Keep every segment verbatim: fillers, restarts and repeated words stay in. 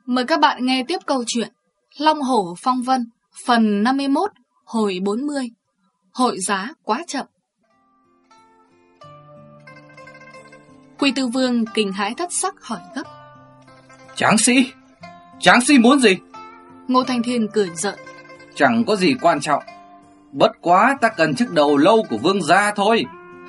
Mời các bạn nghe tiếp câu chuyện Long Hổ Phong Vân phần năm mươi mốt, hồi bốn mươi. Hội giá quá chậm. Quy Tư Vương kinh hãi thất sắc hỏi gấp: Tráng sĩ, tráng sĩ muốn gì? Ngô Thanh Thiên cười giận: Chẳng có gì quan trọng, bất quá ta cần chiếc đầu lâu của vương gia thôi.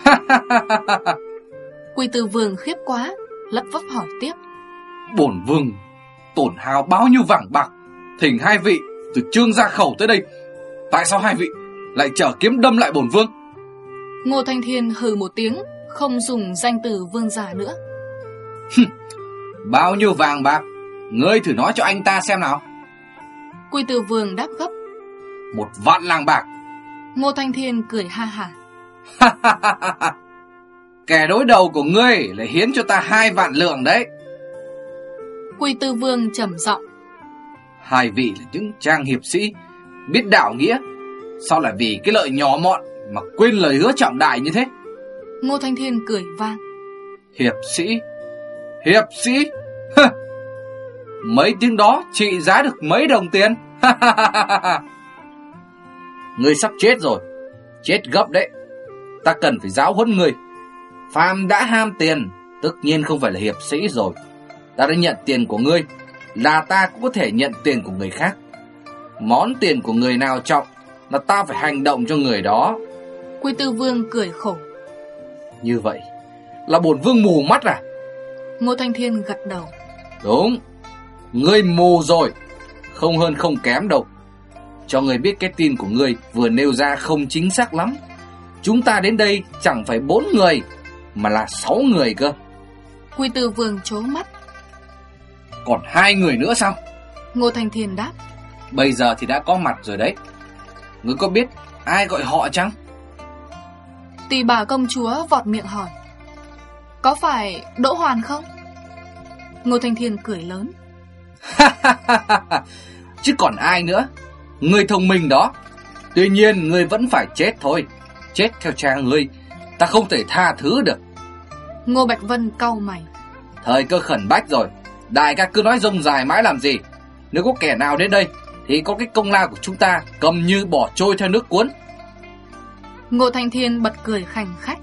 Quy Tư Vương khiếp quá, lắp bắp hỏi tiếp: Bổn vương tổn hao bao nhiêu vàng bạc, thỉnh hai vị từ Trương gia khẩu tới đây, tại sao hai vị lại chở kiếm đâm lại bổn vương? Ngô Thanh Thiên hừ một tiếng, không dùng danh từ vương gia nữa. Bao nhiêu vàng bạc, ngươi thử nói cho anh ta xem nào. Quy Tư Vương đáp gấp: Một vạn lạng bạc. Ngô Thanh Thiên cười ha hả: Kẻ đối đầu của ngươi lại hiến cho ta hai vạn lượng đấy. Quy Tư Vương trầm giọng: Hai vị là những trang hiệp sĩ biết đạo nghĩa, sao lại vì cái lợi nhỏ mọn mà quên lời hứa trọng đại như thế? Ngô Thanh Thiên cười vang: Hiệp sĩ, hiệp sĩ, mấy tiếng đó trị giá được mấy đồng tiền. Ngươi sắp chết rồi, chết gấp đấy. Ta cần phải giáo huấn ngươi. Phàm đã ham tiền, tất nhiên không phải là hiệp sĩ rồi. Ta đã nhận tiền của ngươi, là ta cũng có thể nhận tiền của người khác. Món tiền của người nào trọng là ta phải hành động cho người đó. Quy Tư Vương cười khổ: Như vậy là bổn vương mù mắt à? Ngô Thanh Thiên gật đầu: Đúng, ngươi mù rồi, không hơn không kém đâu. Cho ngươi biết cái tin của ngươi vừa nêu ra không chính xác lắm. Chúng ta đến đây chẳng phải bốn người, mà là sáu người cơ. Quy Tư Vương trố mắt: Còn hai người nữa sao? Ngô Thanh Thiên đáp: Bây giờ thì đã có mặt rồi đấy. Ngươi có biết ai gọi họ chăng? Tỳ bà công chúa vọt miệng hỏi: Có phải Đỗ Hoàn không? Ngô Thanh Thiên cười lớn: Chứ còn ai nữa. Ngươi thông minh đó. Tuy nhiên ngươi vẫn phải chết thôi. Chết theo cha ngươi, ta không thể tha thứ được. Ngô Bạch Vân cau mày: Thời cơ khẩn bách rồi, đại ca cứ nói rông dài mãi làm gì? Nếu có kẻ nào đến đây thì có cái công lao của chúng ta cầm như bỏ trôi theo nước cuốn. Ngô Thanh Thiên bật cười khành khách: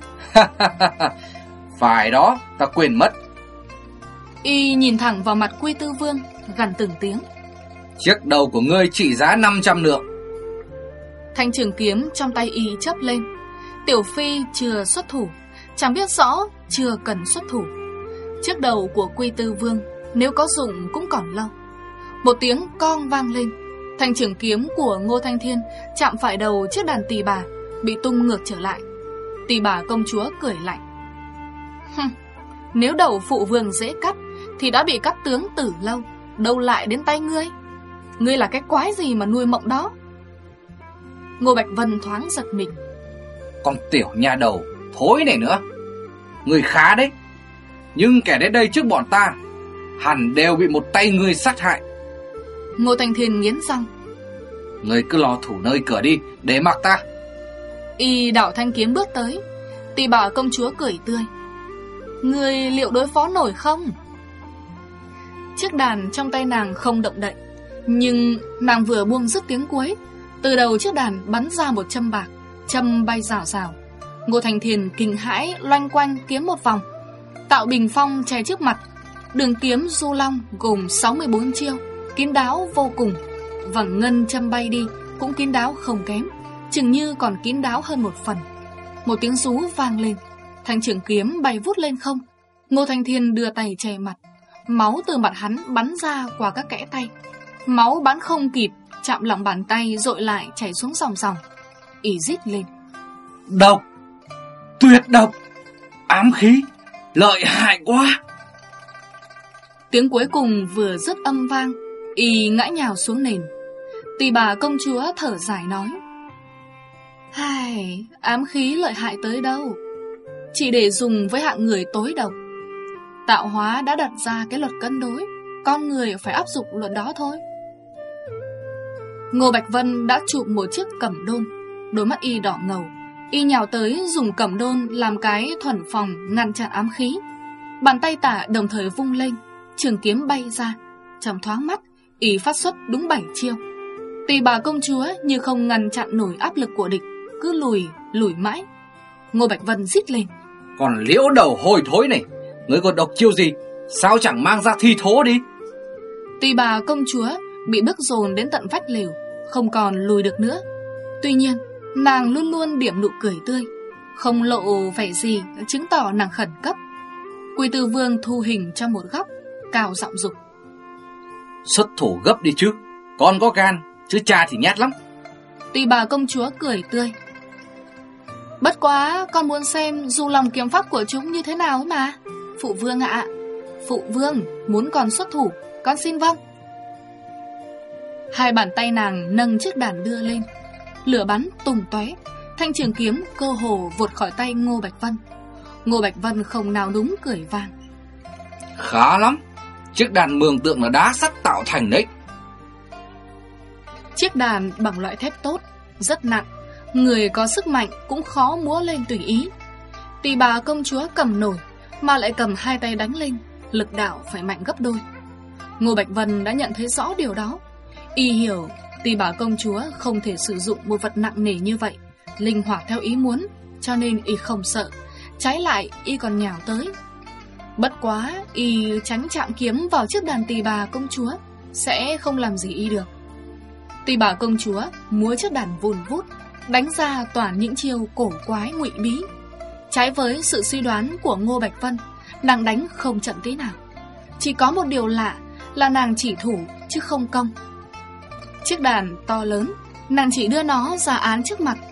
Phải đó, ta quên mất. Y nhìn thẳng vào mặt Quy Tư Vương, gằn từng tiếng: Chiếc đầu của ngươi trị giá năm trăm lượng. Thanh trường kiếm trong tay Y chớp lên. Tiểu Phi chưa xuất thủ, chẳng biết rõ chưa cần xuất thủ. Chiếc đầu của Quy Tư Vương nếu có dụng cũng còn lâu. Một tiếng cong vang lên, thanh trường kiếm của Ngô Thanh Thiên chạm phải đầu chiếc đàn tỳ bà, bị tung ngược trở lại. Tỳ bà công chúa cười lạnh: Hừm, nếu đầu phụ vương dễ cắt thì đã bị cắt tướng từ lâu, đâu lại đến tay ngươi? Ngươi là cái quái gì mà nuôi mộng đó? Ngô Bạch Vân thoáng giật mình: Con tiểu nha đầu thối này nữa. Ngươi khá đấy, nhưng kẻ đến đây trước bọn ta hẳn đều bị một tay ngươi sát hại. Ngô Thanh Thiên nghiến răng: Ngươi cứ lo thủ nơi cửa đi, để mặc ta. Y đảo thanh kiếm bước tới. Tỳ bà công chúa cười tươi: Ngươi liệu đối phó nổi không? Chiếc đàn trong tay nàng không động đậy, nhưng nàng vừa buông dứt tiếng cuối, từ đầu chiếc đàn bắn ra một châm bạc, châm bay rào rào. Ngô Thanh Thiên kinh hãi loanh quanh kiếm một vòng, tạo bình phong che trước mặt. Đường kiếm du long gồm sáu mươi bốn chiêu, kín đáo vô cùng. Vầng ngân châm bay đi cũng kín đáo không kém, chừng như còn kín đáo hơn một phần. Một tiếng rú vang lên, thanh trường kiếm bay vút lên không. Ngô Thanh Thiên đưa tay che mặt, máu từ mặt hắn bắn ra qua các kẽ tay. Máu bắn không kịp, chạm lòng bàn tay dội lại chảy xuống ròng ròng. Y rít lên: Độc, tuyệt độc, ám khí, lợi hại quá. Tiếng cuối cùng vừa dứt âm vang, Y ngã nhào xuống nền. Tỳ bà công chúa thở dài nói: Hai, ám khí lợi hại tới đâu, chỉ để dùng với hạng người tối độc. Tạo hóa đã đặt ra cái luật cân đối, con người phải áp dụng luật đó thôi. Ngô Bạch Vân đã chụp một chiếc cẩm đôn, đôi mắt Y đỏ ngầu. Y nhào tới dùng cẩm đôn làm cái thuần phòng ngăn chặn ám khí. Bàn tay tả đồng thời vung lên, trường kiếm bay ra, trong thoáng mắt, y phát xuất đúng bảy chiêu. Tỳ bà công chúa như không ngăn chặn nổi áp lực của địch, cứ lùi, lùi mãi. Ngô Bạch Vân rít lên: Còn liễu đầu hôi thối này, ngươi còn độc chiêu gì? Sao chẳng mang ra thi thố đi? Tỳ bà công chúa bị bức dồn đến tận vách lều, không còn lùi được nữa. Tuy nhiên, nàng luôn luôn điểm nụ cười tươi, không lộ vẻ gì chứng tỏ nàng khẩn cấp. Quy Tư Vương thu hình trong một góc, cao giọng dục: Xuất thủ gấp đi chứ, con có gan, chứ cha thì nhát lắm. Tỳ bà công chúa cười tươi: Bất quá con muốn xem dù lòng kiếm pháp của chúng như thế nào mà. Phụ vương ạ, phụ vương muốn con xuất thủ, con xin vâng. Hai bàn tay nàng nâng chiếc đàn đưa lên, lửa bắn tung tóe, thanh trường kiếm cơ hồ vụt khỏi tay Ngô Bạch Vân. Ngô Bạch Vân không nào đúng cười vang: Khá lắm, chiếc đàn mường tượng là đá sắt tạo thành đấy. Chiếc đàn bằng loại thép tốt, rất nặng, người có sức mạnh cũng khó múa lên tùy ý. Tỳ bà công chúa cầm nổi, mà lại cầm hai tay đánh lên, lực đạo phải mạnh gấp đôi. Ngô Bạch Vân đã nhận thấy rõ điều đó. Y hiểu tỳ bà công chúa không thể sử dụng một vật nặng nề như vậy linh hoạt theo ý muốn, cho nên y không sợ, trái lại y còn nhào tới. Bất quá y tránh chạm kiếm vào chiếc đàn tỳ bà công chúa sẽ không làm gì y được. Tỳ bà công chúa múa chiếc đàn vùn vút, đánh ra toàn những chiêu cổ quái ngụy bí. Trái với sự suy đoán của Ngô Bạch Vân, nàng đánh không chậm tí nào. Chỉ có một điều lạ là nàng chỉ thủ chứ không công. Chiếc đàn to lớn, nàng chỉ đưa nó ra án trước mặt,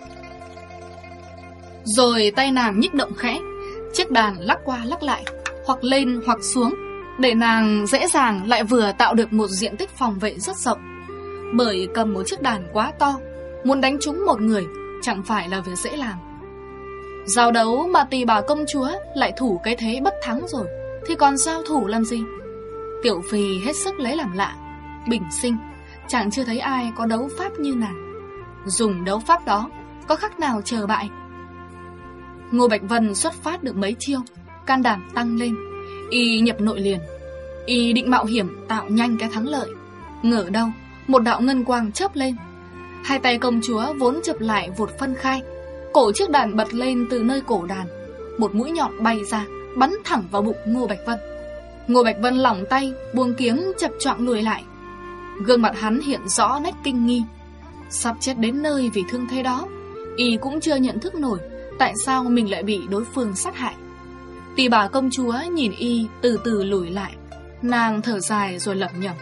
rồi tay nàng nhích động khẽ, chiếc đàn lắc qua lắc lại, hoặc lên hoặc xuống, để nàng dễ dàng lại vừa tạo được một diện tích phòng vệ rất rộng. Bởi cầm một chiếc đàn quá to, muốn đánh trúng một người chẳng phải là việc dễ làm. Giao đấu mà tỳ bà công chúa lại thủ cái thế bất thắng rồi, thì còn giao thủ làm gì? Tiểu Phi hết sức lấy làm lạ. Bình sinh chẳng chưa thấy ai có đấu pháp như nàng. Dùng đấu pháp đó có khác nào chờ bại. Ngô Bạch Vân xuất phát được mấy chiêu, can đảm tăng lên. Y nhập nội liền. Y định mạo hiểm tạo nhanh cái thắng lợi. Ngờ đâu một đạo ngân quang chớp lên, hai tay công chúa vốn chụp lại vụt phân khai, cổ chiếc đàn bật lên từ nơi cổ đàn. Một mũi nhọn bay ra, bắn thẳng vào bụng Ngô Bạch Vân. Ngô Bạch Vân lỏng tay, buông kiếm chập choạng lùi lại. Gương mặt hắn hiện rõ nét kinh nghi. Sắp chết đến nơi vì thương thế đó, y cũng chưa nhận thức nổi tại sao mình lại bị đối phương sát hại. Tỳ bà công chúa nhìn y từ từ lùi lại, nàng thở dài rồi lẩm nhẩm: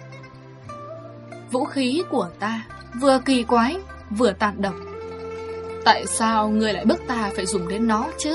Vũ khí của ta vừa kỳ quái vừa tàn độc, tại sao ngươi lại bức ta phải dùng đến nó chứ?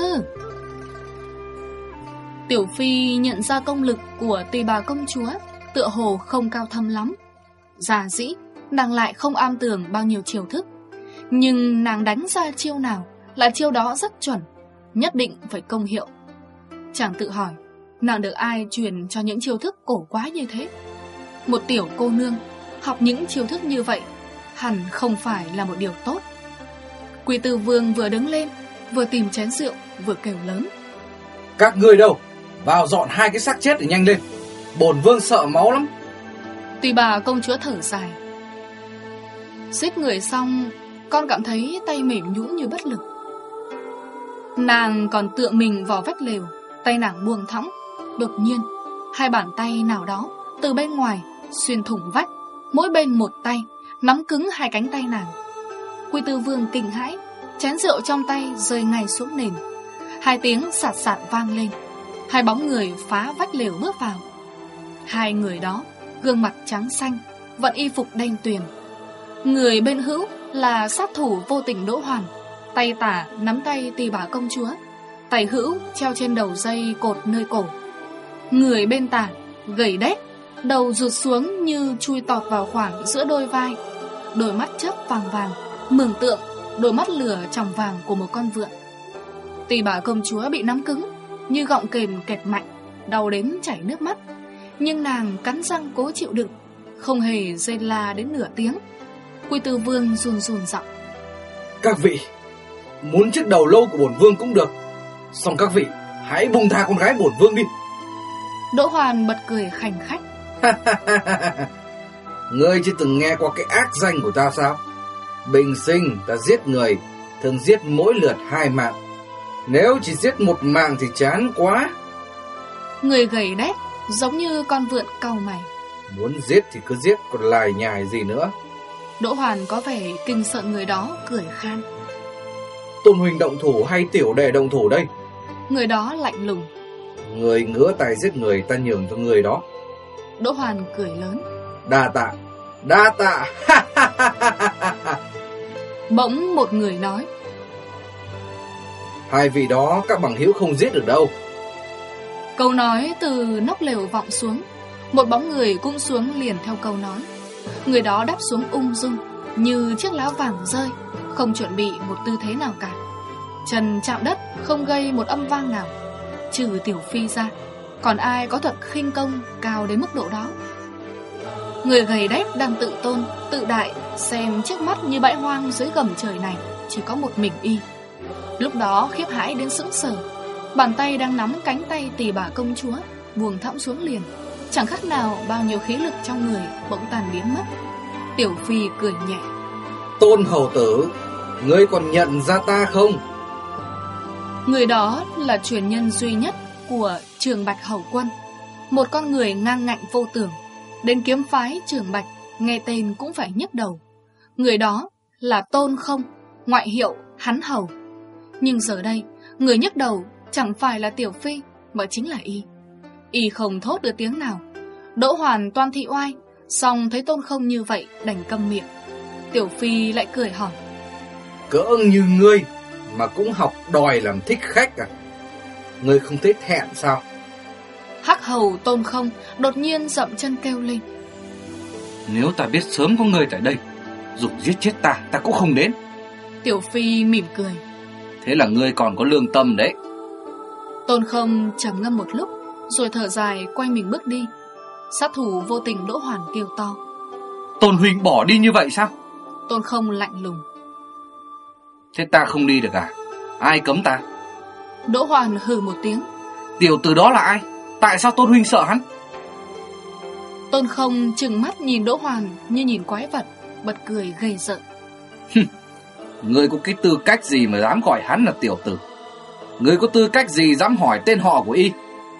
Tiểu Phi nhận ra công lực của tỳ bà công chúa tựa hồ không cao thâm lắm. Giả dĩ nàng lại không am tường bao nhiêu chiêu thức, nhưng nàng đánh ra chiêu nào là chiêu đó rất chuẩn, nhất định phải công hiệu. Chàng tự hỏi, nàng được ai truyền cho những chiêu thức cổ quái như thế? Một tiểu cô nương học những chiêu thức như vậy hẳn không phải là một điều tốt. Quy Tư Vương vừa đứng lên, vừa tìm chén rượu, vừa kêu lớn: Các ngươi đâu, vào dọn hai cái xác chết để nhanh lên, bổn vương sợ máu lắm. Tỳ bà công chúa thở dài: Giết người xong, con cảm thấy tay mềm nhũn như bất lực. Nàng còn tựa mình vào vách lều, tay nàng buông thõng. Đột nhiên, hai bàn tay nào đó từ bên ngoài xuyên thủng vách, mỗi bên một tay, nắm cứng hai cánh tay nàng. Quy Tư Vương kinh hãi, chén rượu trong tay rơi ngay xuống nền. Hai tiếng sạt sạt vang lên, hai bóng người phá vách lều bước vào. Hai người đó gương mặt trắng xanh, vận y phục đen tuyền. Người bên hữu là sát thủ vô tình Đỗ Hoàn, tay tả nắm tay tỳ bà công chúa, tay hữu treo trên đầu dây cột nơi cổ. Người bên tả gầy đét, đầu rụt xuống như chui tọt vào khoảng giữa đôi vai, đôi mắt chớp vàng vàng, mường tượng đôi mắt lửa tròng vàng của một con vượn. Tỳ bà công chúa bị nắm cứng, như gọng kềm kẹp mạnh, đau đến chảy nước mắt. Nhưng nàng cắn răng cố chịu đựng, không hề rên la đến nửa tiếng. Quy Tư Vương run run giọng: Các vị, muốn chiếc đầu lâu của bổn vương cũng được, song các vị hãy buông tha con gái bổn vương đi. Đỗ Hoàn bật cười khành khách: Ngươi chưa từng nghe qua cái ác danh của ta sao? Bình sinh ta giết người, thường giết mỗi lượt hai mạng. Nếu chỉ giết một mạng thì chán quá. Người gầy đét giống như con vượn cau mày. Muốn giết thì cứ giết, còn lải nhải gì nữa. Đỗ Hoàn có vẻ kinh sợ người đó, cười khan. Tôn huynh động thủ hay tiểu đệ động thủ đây? Người đó lạnh lùng. Người ngứa tay giết người, ta nhường cho người đó. Đỗ Hoàn cười lớn. Đa tạ, đa tạ. Bỗng một người nói. Hai vị đó các bằng hữu không giết được đâu. Câu nói từ nóc lều vọng xuống. Một bóng người cũng xuống liền theo câu nói. Người đó đáp xuống ung dung, như chiếc lá vàng rơi, không chuẩn bị một tư thế nào cả. Chân chạm đất không gây một âm vang nào. Trừ Tiểu Phi ra, còn ai có thuật khinh công cao đến mức độ đó? Người gầy đét đang tự tôn, tự đại, xem trước mắt như bãi hoang dưới gầm trời này chỉ có một mình y. Lúc đó khiếp hãi đến sững sờ. Bàn tay đang nắm cánh tay Tỳ Bà công chúa buông thõng xuống liền. Chẳng khác nào bao nhiêu khí lực trong người bỗng tan biến mất. Tiểu Phi cười nhẹ. Tôn hầu tử, ngươi còn nhận ra ta không? Người đó là truyền nhân duy nhất của Trường Bạch Hầu Quân, một con người ngang ngạnh vô tưởng. Đến kiếm phái Trường Bạch, nghe tên cũng phải nhức đầu. Người đó là Tôn Không, ngoại hiệu Hắn Hầu. Nhưng giờ đây, người nhức đầu chẳng phải là Tiểu Phi, mà chính là y. Y không thốt được tiếng nào. Đỗ Hoàn toan thị oai, xong thấy Tôn Không như vậy đành câm miệng. Tiểu Phi lại cười hỏi. Cỡ như ngươi mà cũng học đòi làm thích khách à? Ngươi không thấy thẹn sao? Hắc Hầu Tôn Không đột nhiên dậm chân kêu lên. Nếu ta biết sớm có ngươi tại đây, dục giết chết ta, ta cũng không đến. Tiểu Phi mỉm cười. Thế là ngươi còn có lương tâm đấy. Tôn Không trầm ngâm một lúc, rồi thở dài quay mình bước đi. Sát thủ vô tình Đỗ Hoàn kêu to. Tôn huynh bỏ đi như vậy sao? Tôn Không lạnh lùng. Thế ta không đi được à? Ai cấm ta? Đỗ Hoàn hừ một tiếng. Tiểu tử đó là ai? Tại sao Tôn huynh sợ hắn? Tôn Không trừng mắt nhìn Đỗ Hoàn như nhìn quái vật, bật cười gay giận. Ngươi có cái tư cách gì mà dám gọi hắn là tiểu tử? Ngươi có tư cách gì dám hỏi tên họ của y?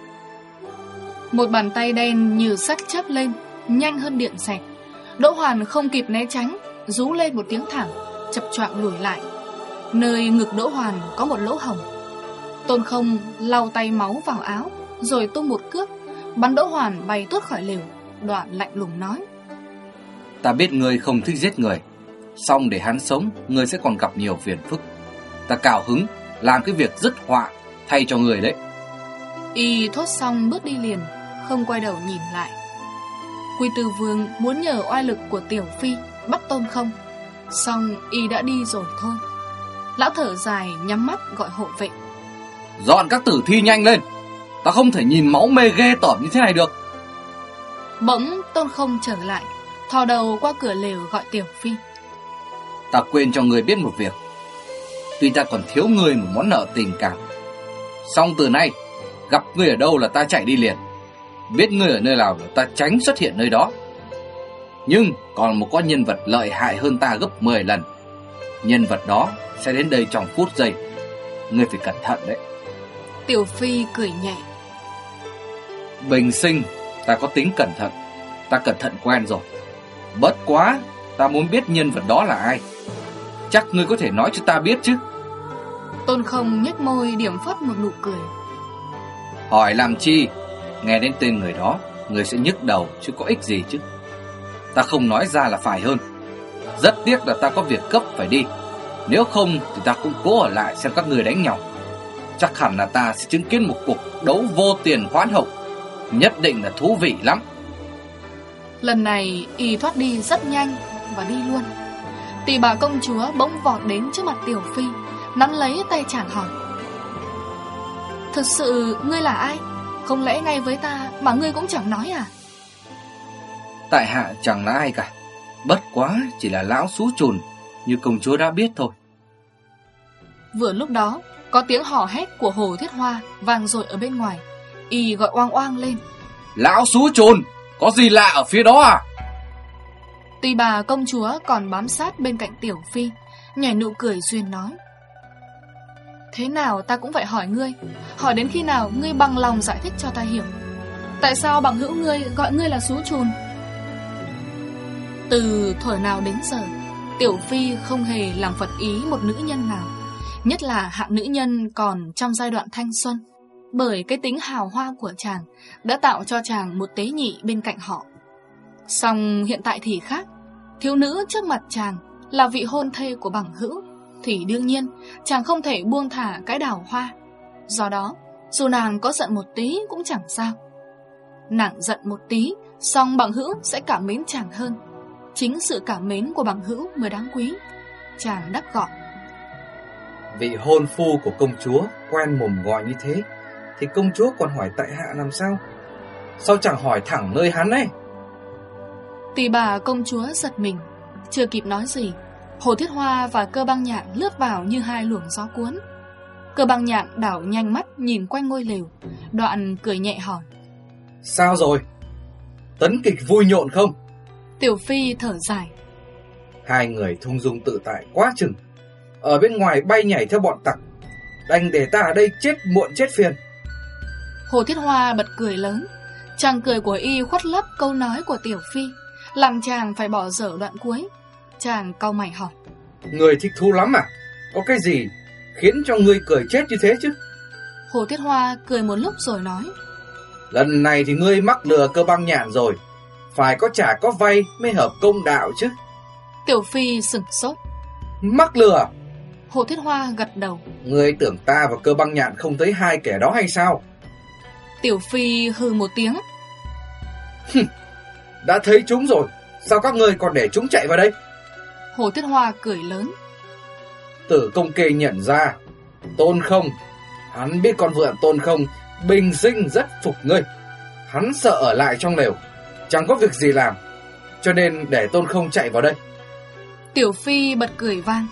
Một bàn tay đen như sắt chớp lên, nhanh hơn điện xẹt. Đỗ Hoàn không kịp né tránh, rú lên một tiếng thảm, chập choạng lùi lại. Nơi ngực Đỗ Hoàn có một lỗ hổng. Tôn Không lau tay máu vào áo, rồi tung một cước, bắn Đỗ Hoàn bay tuốt khỏi lều. Đoạn lạnh lùng nói. Ta biết ngươi không thích giết người, song để hắn sống, ngươi sẽ còn gặp nhiều phiền phức. Ta cào hứng làm cái việc dứt họa thay cho người đấy. Y thốt xong bước đi liền, không quay đầu nhìn lại. Quy Tư Vương muốn nhờ oai lực của Tiểu Phi bắt Tôn Không, song y đã đi rồi thôi. Lão thở dài nhắm mắt gọi hộ vệ. Dọn các tử thi nhanh lên, ta không thể nhìn máu mê ghê tởm như thế này được. Bỗng Tôn Không trở lại, thò đầu qua cửa lều gọi Tiểu Phi. Ta quên cho người biết một việc. Tuy ta còn thiếu người một món nợ tình cảm, song từ nay gặp ngươi ở đâu là ta chạy đi liền, biết ngươi ở nơi nào là ta tránh xuất hiện nơi đó. Nhưng còn một con nhân vật lợi hại hơn ta gấp mười lần. Nhân vật đó sẽ đến đây trong phút giây. Ngươi phải cẩn thận đấy. Tiểu Phi cười nhẹ. Bình sinh ta có tính cẩn thận, ta cẩn thận quen rồi. Bất quá ta muốn biết nhân vật đó là ai. Chắc ngươi có thể nói cho ta biết chứ? Tôn Không nhếch môi điểm phất một nụ cười. Hỏi làm chi? Nghe đến tên người đó, ngươi sẽ nhức đầu chứ có ích gì chứ. Ta không nói ra là phải hơn. Rất tiếc là ta có việc cấp phải đi. Nếu không thì ta cũng cố ở lại xem các người đánh nhau. Chắc hẳn là ta sẽ chứng kiến một cuộc đấu vô tiền khoáng hậu, nhất định là thú vị lắm. Lần này y thoát đi rất nhanh và đi luôn. Tỳ Bà công chúa bỗng vọt đến trước mặt Tiểu Phi, nắm lấy tay chàng hỏi. Thực sự ngươi là ai? Không lẽ ngay với ta mà ngươi cũng chẳng nói à? Tại hạ chẳng là ai cả, bất quá chỉ là lão xú chùn như công chúa đã biết thôi. Vừa lúc đó có tiếng hò hét của Hồ Thiết Hoa vang dội ở bên ngoài. Y gọi oang oang lên. Lão xú chùn, Có gì lạ ở phía đó à? Tỳ bà công chúa còn bám sát bên cạnh Tiểu Phi, nhảy nụ cười duyên nói: Thế nào ta cũng phải hỏi ngươi, hỏi đến khi nào ngươi bằng lòng giải thích cho ta hiểu. Tại sao bằng hữu ngươi gọi ngươi là xú chùn? Từ thuở nào đến giờ, Tiểu Phi không hề làm phật ý một nữ nhân nào, nhất là hạng nữ nhân còn trong giai đoạn thanh xuân, bởi cái tính hào hoa của chàng đã tạo cho chàng một tế nhị bên cạnh họ. Song hiện tại thì khác, thiếu nữ trước mặt chàng là vị hôn thê của bằng hữu, thì đương nhiên chàng không thể buông thả cái đào hoa. Do đó, dù nàng có giận một tí cũng chẳng sao. Nàng giận một tí, song bằng hữu sẽ cảm mến chàng hơn. Chính sự cảm mến của bằng hữu mới đáng quý. Chàng đáp gọn: Vị hôn phu của công chúa quen mồm gọi như thế, thì công chúa còn hỏi tại hạ làm sao? Sao chẳng hỏi thẳng nơi hắn ấy? Tỳ bà công chúa giật mình, chưa kịp nói gì, Hồ Thiết Hoa và Cơ Băng Nhạn lướt vào như hai luồng gió cuốn. Cơ Băng Nhạn đảo nhanh mắt nhìn quanh ngôi lều, đoạn cười nhẹ hỏi: Sao rồi? Tấn kịch vui nhộn không? Tiểu Phi thở dài: Hai người thung dung tự tại quá chừng, ở bên ngoài bay nhảy theo bọn tặc, đành để ta ở đây chết muộn chết phiền. Hồ Thiết Hoa bật cười lớn. Chàng cười của y khuất lấp câu nói của Tiểu Phi, làm chàng phải bỏ dở đoạn cuối. Chàng cau mày hỏi: Người thích thú lắm à? Có cái gì khiến cho ngươi cười chết như thế chứ? Hồ Thiết Hoa cười một lúc rồi nói: Lần này thì ngươi mắc lừa Cơ Băng Nhạn rồi, phải có trả có vay mới hợp công đạo chứ. Tiểu Phi sửng sốt. Mắc lừa? Hồ Thiết Hoa gật đầu. Ngươi tưởng ta và Cơ Băng Nhạn không thấy hai kẻ đó hay sao? Tiểu Phi hừ một tiếng. Đã thấy chúng rồi, sao các ngươi còn để chúng chạy vào đây? Hồ Thiết Hoa cười lớn. Tử Công Kê nhận ra Tôn Không, hắn biết con vượn Tôn Không bình sinh rất phục ngươi. Hắn sợ ở lại trong lều, chẳng có việc gì làm, cho nên để Tôn Không chạy vào đây. Tiểu Phi bật cười vang.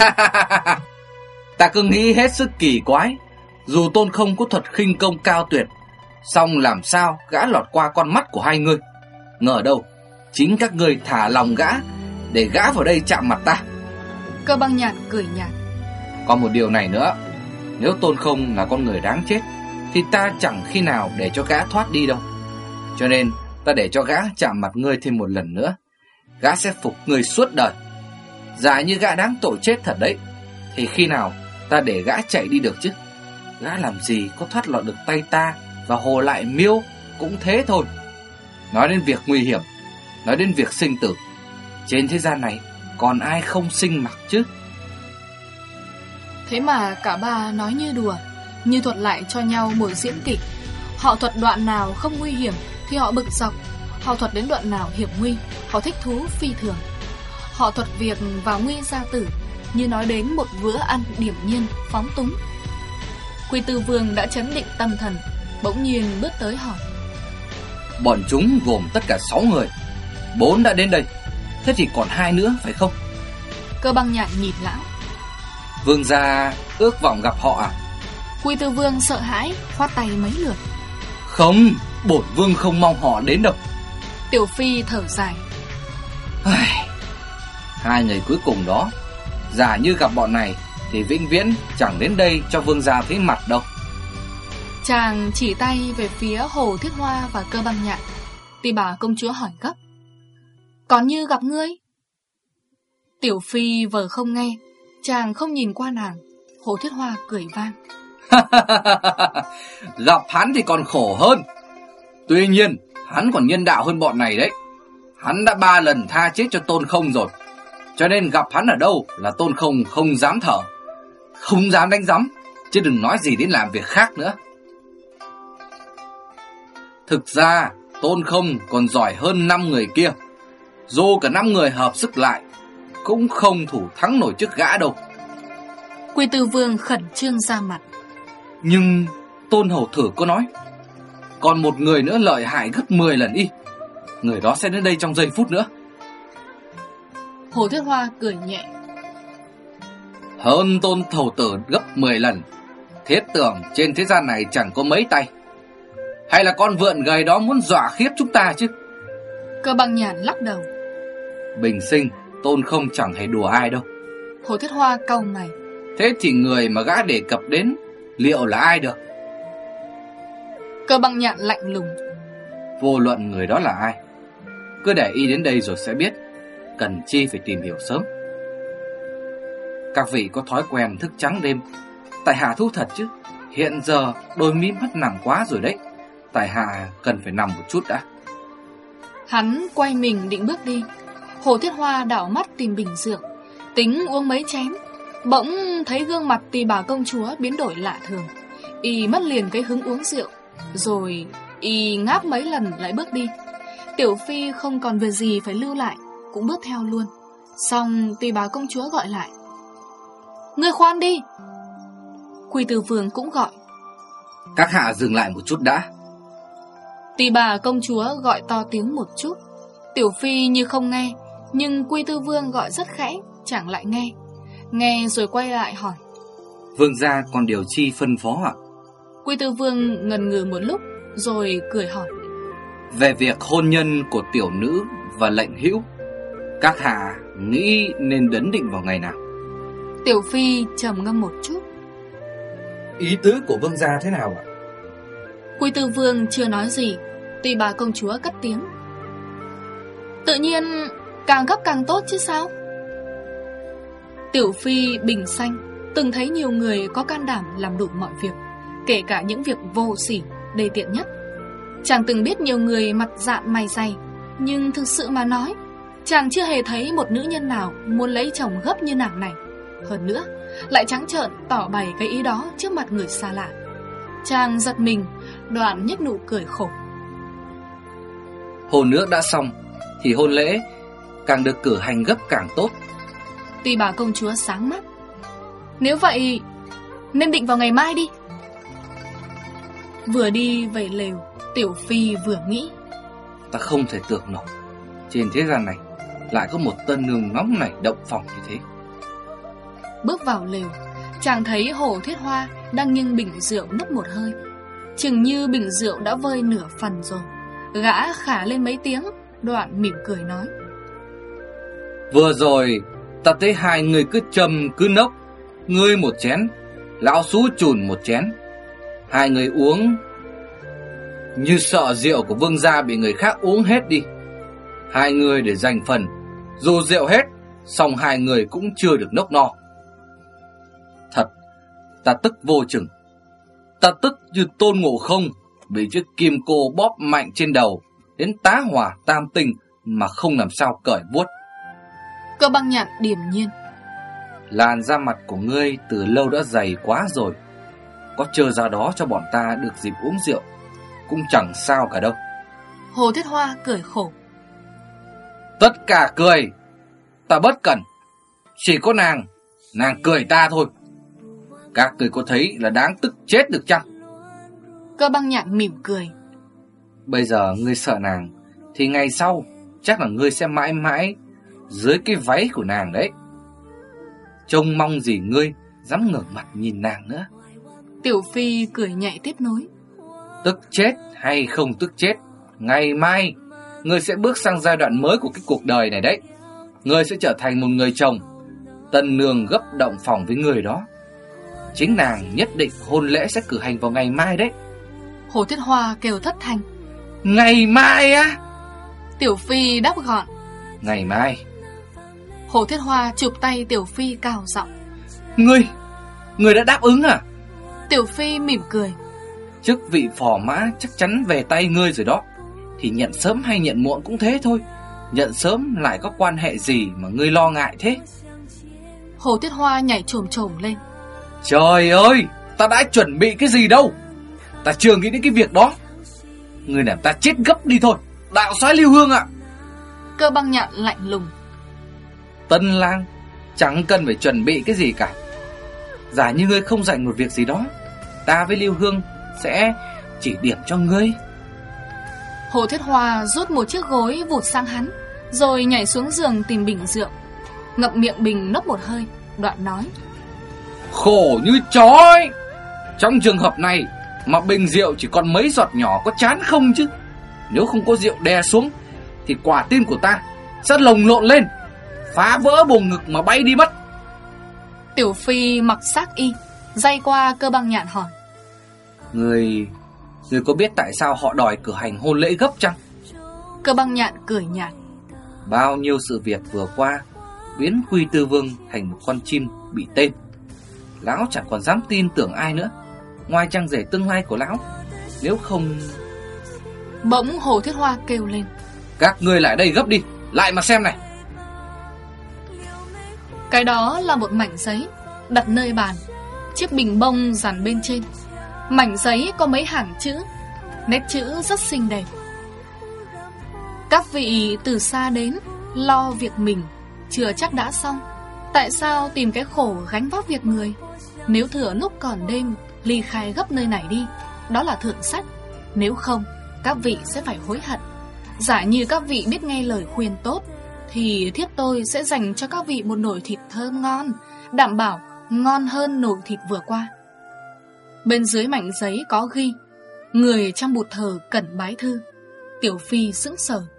Ta cứ nghĩ hết sức kỳ quái, dù Tôn Không có thuật khinh công cao tuyệt, song làm sao gã lọt qua con mắt của hai người. Ngờ đâu chính các ngươi thả lòng gã để gã vào đây chạm mặt ta. Cơ Băng Nhạn cười nhạt. Còn một điều này nữa, nếu Tôn Không là con người đáng chết thì ta chẳng khi nào để cho gã thoát đi đâu. Cho nên ta để cho gã chạm mặt ngươi thêm một lần nữa, gã sẽ phục ngươi suốt đời. Giả như gã đáng tội chết thật đấy, thì khi nào ta để gã chạy đi được chứ? Gã làm gì có thoát lọt được tay ta và Hồ Lại Miêu cũng thế thôi. Nói đến việc nguy hiểm, nói đến việc sinh tử, trên thế gian này còn ai không sinh mặc chứ? Thế mà cả ba nói như đùa, như thuật lại cho nhau một diễn kịch. Họ thuật đoạn nào không nguy hiểm thì họ bực dọc, họ thuật đến đoạn nào hiểm nguy, họ thích thú phi thường. Họ thuật việc vào nguy gia tử như nói đến một bữa ăn điềm nhiên, phóng túng. Quy Tư Vương đã trấn định tâm thần, bỗng nhiên bước tới hỏi: Bọn chúng gồm tất cả sáu người, bốn đã đến đây, thế thì còn hai nữa phải không? Cơ Băng Nhạn nhìn lão. Vương gia ước vọng gặp họ à? Quy Tư Vương sợ hãi, khoát tay mấy lượt. Không, bổn vương không mong họ đến đâu. Tiểu Phi thở dài. Hai người cuối cùng đó, giả như gặp bọn này thì vĩnh viễn chẳng đến đây cho vương gia thấy mặt đâu. Chàng chỉ tay về phía Hồ Thiết Hoa và Cơ Băng Nhạn. Tỳ bà công chúa hỏi gấp: Còn như gặp ngươi? Tiểu Phi vờ không nghe, chàng không nhìn qua nàng. Hồ Thiết Hoa cười vang. Gặp hắn thì còn khổ hơn. Tuy nhiên hắn còn nhân đạo hơn bọn này đấy. Hắn đã ba lần tha chết cho Tôn Không rồi, cho nên gặp hắn ở đâu là Tôn Không không dám thở, không dám đánh giấm, chứ đừng nói gì đến làm việc khác nữa. Thực ra Tôn Không còn giỏi hơn năm người kia, dù cả năm người hợp sức lại cũng không thủ thắng nổi trước gã đâu. Quy Tư Vương khẩn trương ra mặt. Nhưng Tôn Hầu Thử có nói còn một người nữa lợi hại gấp mười lần y. Người đó sẽ đến đây trong giây phút nữa. Hồ Thiết Hoa cười nhẹ. Hơn Tôn Hầu Tử gấp mười lần. Thiết tưởng trên thế gian này chẳng có mấy tay. Hay là con vượn gầy đó muốn dọa khiếp chúng ta chứ? Cơ Băng Nhạn lắc đầu. Bình sinh, Tôn không chẳng hề đùa ai đâu. Hồ Thiết Hoa cau mày. Thế thì người mà gã đề cập đến liệu là ai được? Cơ Băng Nhạn lạnh lùng. Vô luận người đó là ai, cứ để y đến đây rồi sẽ biết. Cần chi phải tìm hiểu sớm. Các vị có thói quen thức trắng đêm. Tại hạ thú thật chứ, hiện giờ đôi mí mắt nặng quá rồi đấy. Tại hạ cần phải nằm một chút đã. Hắn quay mình định bước đi. Hồ Thiết Hoa đảo mắt tìm bình rượu, tính uống mấy chén. Bỗng thấy gương mặt Tỳ Bà công chúa biến đổi lạ thường. Y mất liền cái hứng uống rượu, rồi y ngáp mấy lần lại bước đi. Tiểu Phi không còn việc gì phải lưu lại, cũng bước theo luôn. Xong Tỳ Bà công chúa gọi lại. Ngươi khoan đi. Quy Tư Vương cũng gọi. Các hạ dừng lại một chút đã. Tỳ Bà công chúa gọi to tiếng một chút. Tiểu Phi như không nghe, nhưng Quy Tư Vương gọi rất khẽ, chẳng lại nghe. Nghe rồi quay lại hỏi. Vương gia còn điều chi phân phó ạ? Quy Tư Vương ngần ngừ một lúc, rồi cười hỏi. Về việc hôn nhân của tiểu nữ và lệnh hữu, các hạ nghĩ nên đấn định vào ngày nào? Tiểu Phi trầm ngâm một chút. Ý tứ của vương gia thế nào ạ? Quy Tư Vương chưa nói gì, Tỳ Bà công chúa cất tiếng. Tự nhiên càng gấp càng tốt chứ sao? Tiểu Phi bình xanh từng thấy nhiều người có can đảm làm đủ mọi việc, kể cả những việc vô sỉ, đề tiện nhất. Chàng từng biết nhiều người mặt dạn mày dày, nhưng thực sự mà nói, chàng chưa hề thấy một nữ nhân nào muốn lấy chồng gấp như nàng này. Hơn nữa, lại trắng trợn tỏ bày cái ý đó trước mặt người xa lạ. Chàng giật mình, đoạn nhếch nụ cười khổ. Hôn ước đã xong thì hôn lễ càng được cử hành gấp càng tốt. Tỳ Bà công chúa sáng mắt. Nếu vậy nên định vào ngày mai đi. Vừa đi về lều, Tiểu Phi vừa nghĩ. Ta không thể tưởng nổi trên thế gian này lại có một tân nương nóng nảy động phòng như thế. Bước vào lều, chàng thấy Hồ Thiết Hoa đang nghiêng bình rượu nấp một hơi. Chừng như bình rượu đã vơi nửa phần rồi. Gã khả lên mấy tiếng, đoạn mỉm cười nói. Vừa rồi ta thấy hai người cứ trầm cứ nốc. Ngươi một chén, lão xú chùn một chén. Hai người uống như sợ rượu của vương gia bị người khác uống hết đi. Hai người để dành phần, dù rượu hết, xong hai người cũng chưa được nốc no. Thật, ta tức vô chừng. Ta tức như Tôn Ngộ Không bị chiếc kim cô bóp mạnh trên đầu, đến tá hỏa tam tinh mà không làm sao cởi buốt. Cơ Băng Nhạn điềm nhiên. Làn da mặt của ngươi từ lâu đã dày quá rồi. Có trơ ra đó cho bọn ta được dịp uống rượu cũng chẳng sao cả đâu. Hồ Thiết Hoa cười khổ. Tất cả cười. Ta bất cẩn. Chỉ có nàng, nàng cười ta thôi. Các người có thấy là đáng tức chết được chăng? Cơ Băng Nhạn mỉm cười. Bây giờ ngươi sợ nàng, thì ngày sau chắc là ngươi sẽ mãi mãi dưới cái váy của nàng đấy. Trông mong gì ngươi dám ngẩng mặt nhìn nàng nữa. Tiểu Phi cười nhẹ tiếp nối. Tức chết hay không tức chết, ngày mai ngươi sẽ bước sang giai đoạn mới của cái cuộc đời này đấy. Ngươi sẽ trở thành một người chồng. Tân nương gấp động phòng với người đó. Chính nàng nhất định hôn lễ sẽ cử hành vào ngày mai đấy. Hồ Thiết Hoa kêu thất thanh. Ngày mai á? Tiểu Phi đáp gọn. Ngày mai. Hồ Thiết Hoa chụp tay Tiểu Phi cao giọng. Ngươi, ngươi đã đáp ứng à? Tiểu Phi mỉm cười. Chức vị phò mã chắc chắn về tay ngươi rồi đó. Thì nhận sớm hay nhận muộn cũng thế thôi. Nhận sớm lại có quan hệ gì mà ngươi lo ngại thế? Hồ Thiết Hoa nhảy chồm chồm lên. Trời ơi, ta đã chuẩn bị cái gì đâu. Ta chưa nghĩ đến cái việc đó. Ngươi làm ta chết gấp đi thôi, đạo soái Lưu Hương ạ. Cơ Băng Nhạn lạnh lùng. Tân lang chẳng cần phải chuẩn bị cái gì cả. Giả như ngươi không dành một việc gì đó, ta với Lưu Hương sẽ chỉ điểm cho ngươi. Hồ Thiết Hoa rút một chiếc gối vụt sang hắn, rồi nhảy xuống giường tìm bình rượu, ngậm miệng bình nốc một hơi, đoạn nói. Khổ như chó ấy. Trong trường hợp này mà bình rượu chỉ còn mấy giọt nhỏ có chán không chứ? Nếu không có rượu đè xuống thì quả tim của ta sẽ lồng lộn lên, phá vỡ buồng ngực mà bay đi mất. Tiểu Phi mặc xác y, day qua Cơ Băng Nhạn hỏi: Người... Người có biết tại sao họ đòi cử hành hôn lễ gấp chăng? Cơ Băng Nhạn cười nhạt: Bao nhiêu sự việc vừa qua biến Quy Tư Vương thành một con chim bị tên. Lão chẳng còn dám tin tưởng ai nữa ngoài trang rể tương lai của lão. Nếu không... Bỗng Hồ Thiết Hoa kêu lên: Các ngươi lại đây gấp đi, lại mà xem này. Cái đó là một mảnh giấy đặt nơi bàn, chiếc bình bông dàn bên trên. Mảnh giấy có mấy hàng chữ, nét chữ rất xinh đẹp. Các vị từ xa đến, lo việc mình chưa chắc đã xong, tại sao tìm cái khổ gánh vác việc người? Nếu thừa lúc còn đêm ly khai gấp nơi này đi, đó là thượng sách. Nếu không, các vị sẽ phải hối hận. Giả như các vị biết nghe lời khuyên tốt, thì thiếp tôi sẽ dành cho các vị một nồi thịt thơm ngon, đảm bảo ngon hơn nồi thịt vừa qua. Bên dưới mảnh giấy có ghi: Người trong bụt thờ cần bái thư. Tiểu Phi sững sờ.